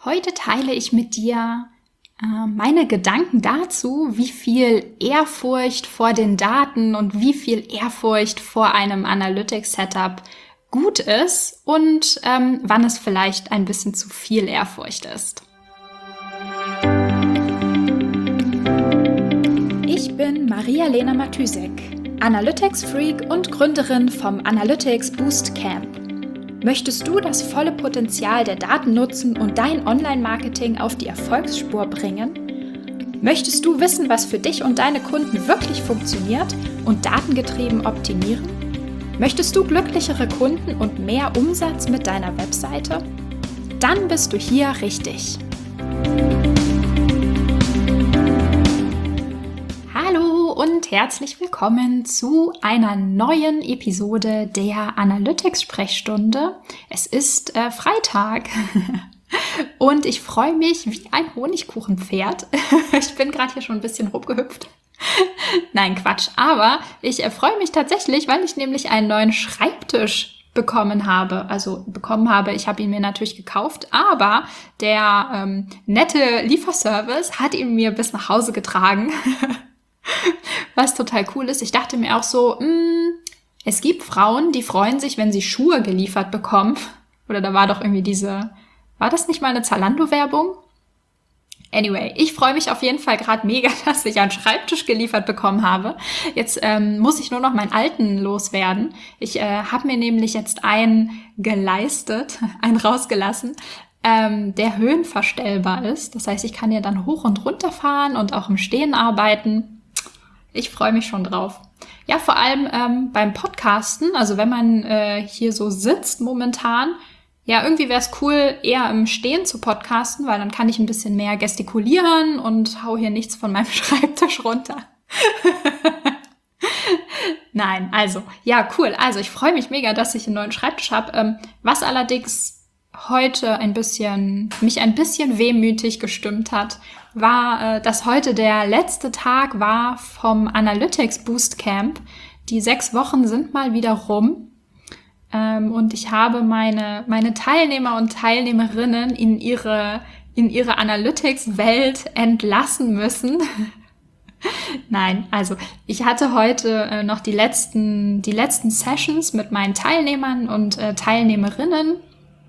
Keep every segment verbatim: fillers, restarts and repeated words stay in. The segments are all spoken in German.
Heute teile ich mit dir äh, meine Gedanken dazu, wie viel Ehrfurcht vor den Daten und wie viel Ehrfurcht vor einem Analytics-Setup gut ist und ähm, wann es vielleicht ein bisschen zu viel Ehrfurcht ist. Ich bin Maria-Lena Matysek, Analytics-Freak und Gründerin vom Analytics Boost Camp. Möchtest du das volle Potenzial der Daten nutzen und dein Online-Marketing auf die Erfolgsspur bringen? Möchtest du wissen, was für dich und deine Kunden wirklich funktioniert und datengetrieben optimieren? Möchtest du glücklichere Kunden und mehr Umsatz mit deiner Webseite? Dann bist du hier richtig. Hallo und herzlich willkommen zu einer neuen Episode der Analytics-Sprechstunde. Es ist äh, Freitag und ich freue mich wie ein Honigkuchenpferd. Ich bin gerade hier schon ein bisschen rumgehüpft. Nein, Quatsch. Aber ich äh, freue mich tatsächlich, weil ich nämlich einen neuen Schreibtisch bekommen habe. Also bekommen habe, ich habe ihn mir natürlich gekauft, aber der ähm, nette Lieferservice hat ihn mir bis nach Hause getragen. Was total cool ist. Ich dachte mir auch so, mh, es gibt Frauen, die freuen sich, wenn sie Schuhe geliefert bekommen. Oder da war doch irgendwie diese, war das nicht mal eine Zalando-Werbung? Anyway, ich freue mich auf jeden Fall gerade mega, dass ich einen Schreibtisch geliefert bekommen habe. Jetzt ähm, muss ich nur noch meinen alten loswerden. Ich äh, habe mir nämlich jetzt einen geleistet, einen rausgelassen, ähm, der höhenverstellbar ist. Das heißt, ich kann ja dann hoch und runter fahren und auch im Stehen arbeiten. Ich freue mich schon drauf. Ja, vor allem ähm, beim Podcasten, also wenn man äh, hier so sitzt momentan, ja, irgendwie wäre es cool, eher im Stehen zu podcasten, weil dann kann ich ein bisschen mehr gestikulieren und hau hier nichts von meinem Schreibtisch runter. Nein, also, ja, cool. Also ich freue mich mega, dass ich einen neuen Schreibtisch habe. Ähm, was allerdings heute ein bisschen, mich ein bisschen wehmütig gestimmt hat, war, äh, dass heute der letzte Tag war vom Analytics Boost Camp. Die sechs Wochen sind mal wieder rum. Ähm, und ich habe meine, meine Teilnehmer und Teilnehmerinnen in ihre, in ihre Analytics-Welt entlassen müssen. Nein, also ich hatte heute äh, noch die letzten, die letzten Sessions mit meinen Teilnehmern und äh, Teilnehmerinnen.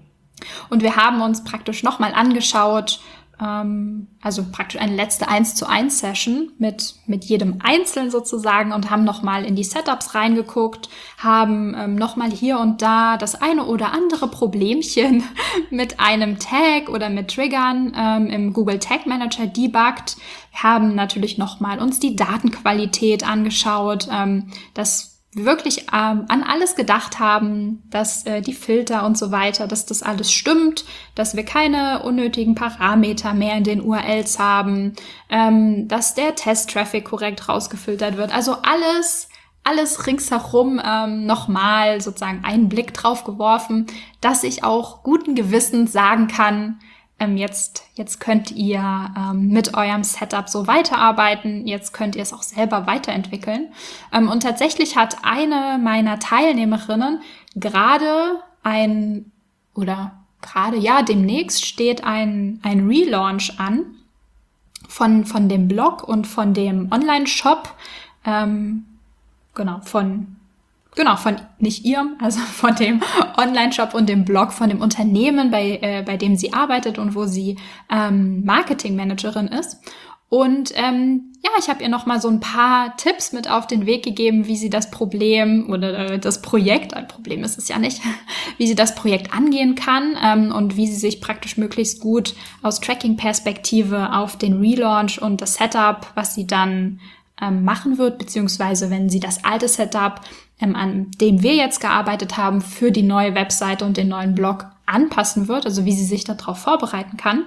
Und wir haben uns praktisch nochmal angeschaut, ähm, also praktisch eine letzte eins zu eins Session mit mit jedem Einzelnen sozusagen und haben nochmal in die Setups reingeguckt, haben ähm, nochmal hier und da das eine oder andere Problemchen mit einem Tag oder mit Triggern ähm, im Google Tag Manager debuggt. Wir haben natürlich nochmal uns die Datenqualität angeschaut, ähm, das wirklich ähm, an alles gedacht haben, dass äh, die Filter und so weiter, dass das alles stimmt, dass wir keine unnötigen Parameter mehr in den U R Ls haben, ähm, dass der Test-Traffic korrekt rausgefiltert wird. Also alles, alles ringsherum ähm, nochmal sozusagen einen Blick drauf geworfen, dass ich auch guten Gewissens sagen kann, Ähm, jetzt, jetzt könnt ihr ähm, mit eurem Setup so weiterarbeiten, jetzt könnt ihr es auch selber weiterentwickeln. Ähm, und tatsächlich hat eine meiner Teilnehmerinnen gerade ein, oder gerade, ja, demnächst steht ein, ein Relaunch an von, von dem Blog und von dem Online-Shop, ähm, genau, von Genau, von nicht ihrem, also von dem Online-Shop und dem Blog von dem Unternehmen, bei äh, bei dem sie arbeitet und wo sie ähm, Marketing-Managerin ist. Und ähm, ja, ich habe ihr noch mal so ein paar Tipps mit auf den Weg gegeben, wie sie das Problem oder äh, das Projekt, ein Problem ist es ja nicht, wie sie das Projekt angehen kann ähm, und wie sie sich praktisch möglichst gut aus Tracking-Perspektive auf den Relaunch und das Setup, was sie dann ähm, machen wird, beziehungsweise wenn sie das alte Setup, ähm, an dem wir jetzt gearbeitet haben, für die neue Webseite und den neuen Blog anpassen wird, also wie sie sich darauf vorbereiten kann.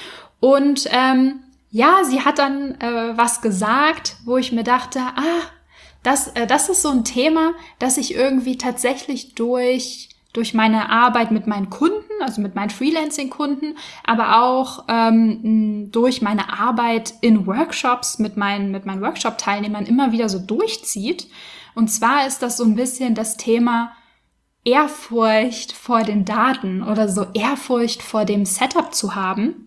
Und ähm, ja, sie hat dann äh, was gesagt, wo ich mir dachte, ah, das, äh, das ist so ein Thema, das ich irgendwie tatsächlich durch durch meine Arbeit mit meinen Kunden, also mit meinen Freelancing-Kunden, aber auch ähm, durch meine Arbeit in Workshops mit meinen, mit meinen Workshop-Teilnehmern immer wieder so durchzieht. Und zwar ist das so ein bisschen das Thema, Ehrfurcht vor den Daten oder so Ehrfurcht vor dem Setup zu haben.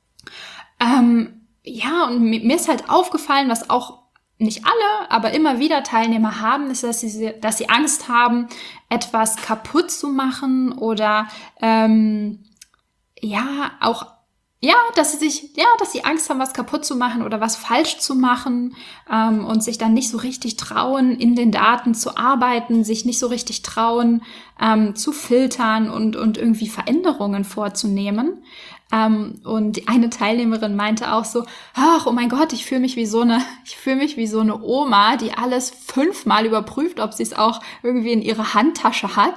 Ähm, ja, und mir ist halt aufgefallen, was auch nicht alle, aber immer wieder Teilnehmer haben, ist, dass sie, dass sie Angst haben, etwas kaputt zu machen oder ähm, ja, auch ja, dass sie sich, ja, dass sie Angst haben, was kaputt zu machen oder was falsch zu machen ähm, und sich dann nicht so richtig trauen, in den Daten zu arbeiten, sich nicht so richtig trauen, ähm, zu filtern und und irgendwie Veränderungen vorzunehmen. Ähm, und eine Teilnehmerin meinte auch so, ach, oh mein Gott, ich fühle mich wie so eine, ich fühle mich wie so eine Oma, die alles fünfmal überprüft, ob sie es auch irgendwie in ihrer Handtasche hat,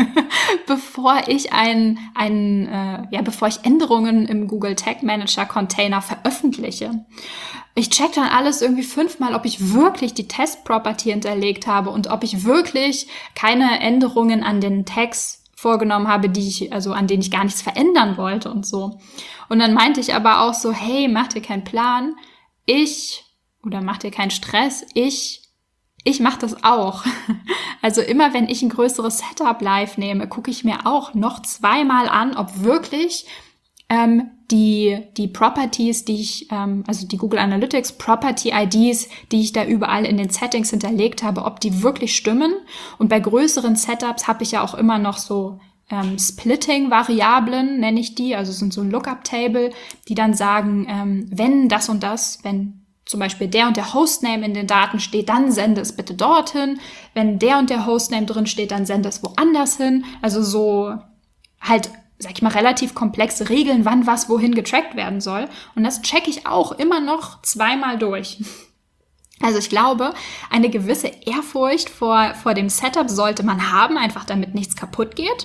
bevor ich ein, ein, äh, ja, bevor ich Änderungen im Google Tag Manager Container veröffentliche. Ich check dann alles irgendwie fünfmal, ob ich wirklich die Test Property hinterlegt habe und ob ich wirklich keine Änderungen an den Tags vorgenommen habe, die ich, also an denen ich gar nichts verändern wollte und so. Und dann meinte ich aber auch so, hey, mach dir keinen Plan. Ich, oder mach dir keinen Stress. Ich, ich mach das auch. Also immer, wenn ich ein größeres Setup live nehme, gucke ich mir auch noch zweimal an, ob wirklich ähm, die, die Properties, die ich, ähm, also die Google Analytics Property I Ds, die ich da überall in den Settings hinterlegt habe, ob die wirklich stimmen. Und bei größeren Setups habe ich ja auch immer noch so ähm, Splitting-Variablen, nenne ich die, also es sind so ein Lookup-Table, die dann sagen, ähm, wenn das und das, wenn zum Beispiel der und der Hostname in den Daten steht, dann sende es bitte dorthin. Wenn der und der Hostname drin steht, dann sende es woanders hin. Also so halt, sag ich mal, relativ komplexe Regeln, wann was wohin getrackt werden soll. Und das checke ich auch immer noch zweimal durch. Also ich glaube, eine gewisse Ehrfurcht vor, vor dem Setup sollte man haben, einfach damit nichts kaputt geht.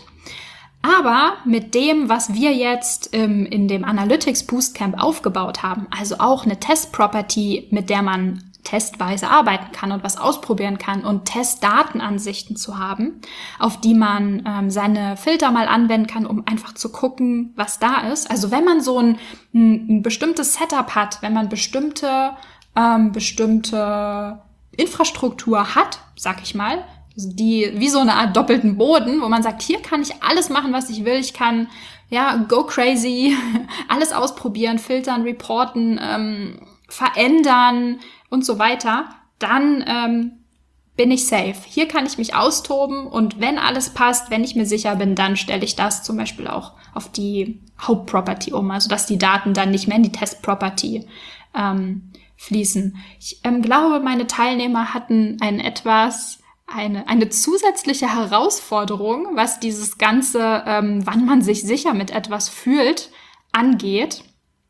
Aber mit dem, was wir jetzt ähm, in dem Analytics Boostcamp aufgebaut haben, also auch eine Test-Property, mit der man testweise arbeiten kann und was ausprobieren kann und Testdatenansichten zu haben, auf die man ähm, seine Filter mal anwenden kann, um einfach zu gucken, was da ist. Also wenn man so ein, ein, ein bestimmtes Setup hat, wenn man bestimmte, ähm, bestimmte Infrastruktur hat, sag ich mal, die wie so eine Art doppelten Boden, wo man sagt, hier kann ich alles machen, was ich will. Ich kann ja go crazy, alles ausprobieren, filtern, reporten, ähm, verändern und so weiter, dann ähm, bin ich safe. Hier kann ich mich austoben und wenn alles passt, wenn ich mir sicher bin, dann stelle ich das zum Beispiel auch auf die Hauptproperty um, also dass die Daten dann nicht mehr in die Testproperty ähm, fließen. Ich ähm, glaube, meine Teilnehmer hatten ein etwas Eine, eine zusätzliche Herausforderung, was dieses Ganze, ähm, wann man sich sicher mit etwas fühlt, angeht.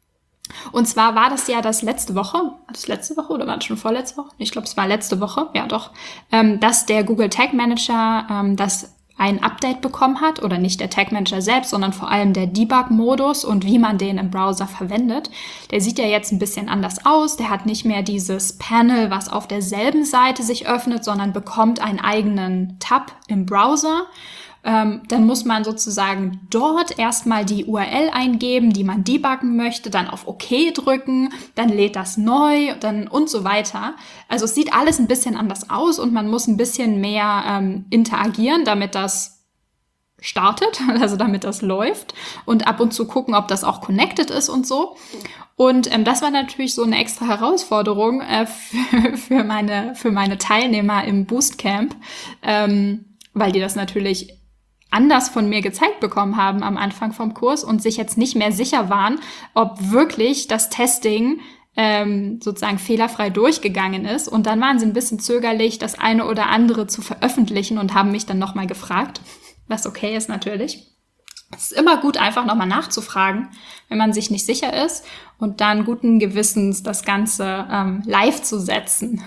Und zwar war das ja das letzte Woche, war das letzte Woche oder war das schon vorletzte Woche? Ich glaube, es war letzte Woche, ja doch, ähm, dass der Google Tag Manager ähm, das ein Update bekommen hat, oder nicht der Tag Manager selbst, sondern vor allem der Debug-Modus und wie man den im Browser verwendet. Der sieht ja jetzt ein bisschen anders aus. Der hat nicht mehr dieses Panel, was auf derselben Seite sich öffnet, sondern bekommt einen eigenen Tab im Browser. Ähm, dann muss man sozusagen dort erstmal die U R L eingeben, die man debuggen möchte, dann auf OK drücken, dann lädt das neu dann und so weiter. Also es sieht alles ein bisschen anders aus und man muss ein bisschen mehr ähm, interagieren, damit das startet, also damit das läuft und ab und zu gucken, ob das auch connected ist und so. Und ähm, das war natürlich so eine extra Herausforderung äh, für, für, meine, für meine Teilnehmer im Boostcamp, ähm, weil die das natürlich anders von mir gezeigt bekommen haben am Anfang vom Kurs und sich jetzt nicht mehr sicher waren, ob wirklich das Testing ähm, sozusagen fehlerfrei durchgegangen ist. Und dann waren sie ein bisschen zögerlich, das eine oder andere zu veröffentlichen und haben mich dann nochmal gefragt, was okay ist natürlich. Es ist immer gut, einfach nochmal nachzufragen, wenn man sich nicht sicher ist und dann guten Gewissens das Ganze ähm, live zu setzen.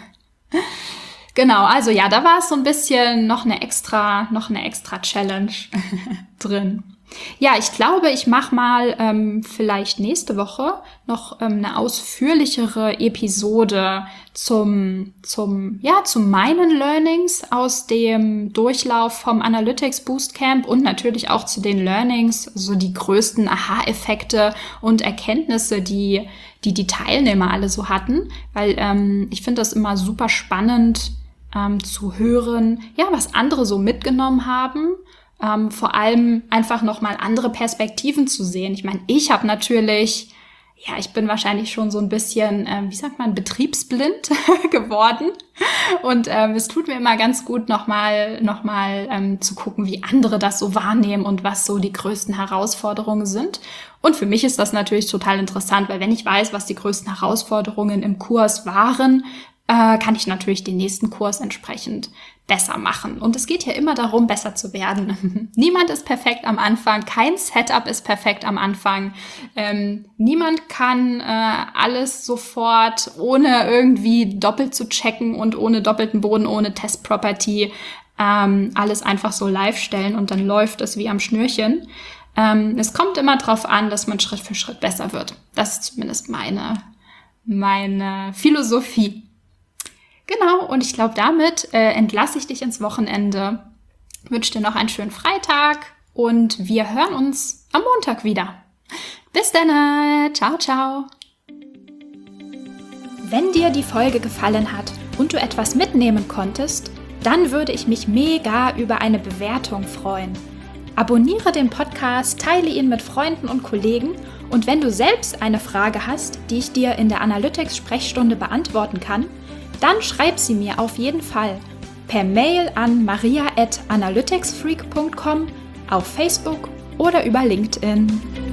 Genau, also ja, da war es so ein bisschen noch eine extra, noch eine extra Challenge drin. Ja, ich glaube, ich mache mal ähm, vielleicht nächste Woche noch ähm, eine ausführlichere Episode zum, zum, ja, zu meinen Learnings aus dem Durchlauf vom Analytics Boostcamp und natürlich auch zu den Learnings, so die größten Aha-Effekte und Erkenntnisse, die, die die Teilnehmer alle so hatten, weil ähm, ich finde das immer super spannend, ähm, zu hören, ja, was andere so mitgenommen haben. Ähm, vor allem einfach nochmal andere Perspektiven zu sehen. Ich meine, ich habe natürlich, ja, ich bin wahrscheinlich schon so ein bisschen, ähm, wie sagt man, betriebsblind geworden. Und ähm, es tut mir immer ganz gut, nochmal noch mal, ähm, zu gucken, wie andere das so wahrnehmen und was so die größten Herausforderungen sind. Und für mich ist das natürlich total interessant, weil wenn ich weiß, was die größten Herausforderungen im Kurs waren, äh, kann ich natürlich den nächsten Kurs entsprechend besser machen. Und es geht ja immer darum, besser zu werden. Niemand ist perfekt am Anfang, kein Setup ist perfekt am Anfang. Ähm, niemand kann äh, alles sofort, ohne irgendwie doppelt zu checken und ohne doppelten Boden, ohne Test-Property, ähm, alles einfach so live stellen und dann läuft es wie am Schnürchen. Ähm, es kommt immer drauf an, dass man Schritt für Schritt besser wird. Das ist zumindest meine, meine Philosophie. Genau, und ich glaube, damit äh, entlasse ich dich ins Wochenende, wünsche dir noch einen schönen Freitag und wir hören uns am Montag wieder. Bis dann, ciao, ciao. Wenn dir die Folge gefallen hat und du etwas mitnehmen konntest, dann würde ich mich mega über eine Bewertung freuen. Abonniere den Podcast, teile ihn mit Freunden und Kollegen und wenn du selbst eine Frage hast, die ich dir in der Analytics-Sprechstunde beantworten kann, dann schreib sie mir auf jeden Fall per Mail an maria at analyticsfreak punkt com, auf Facebook oder über LinkedIn.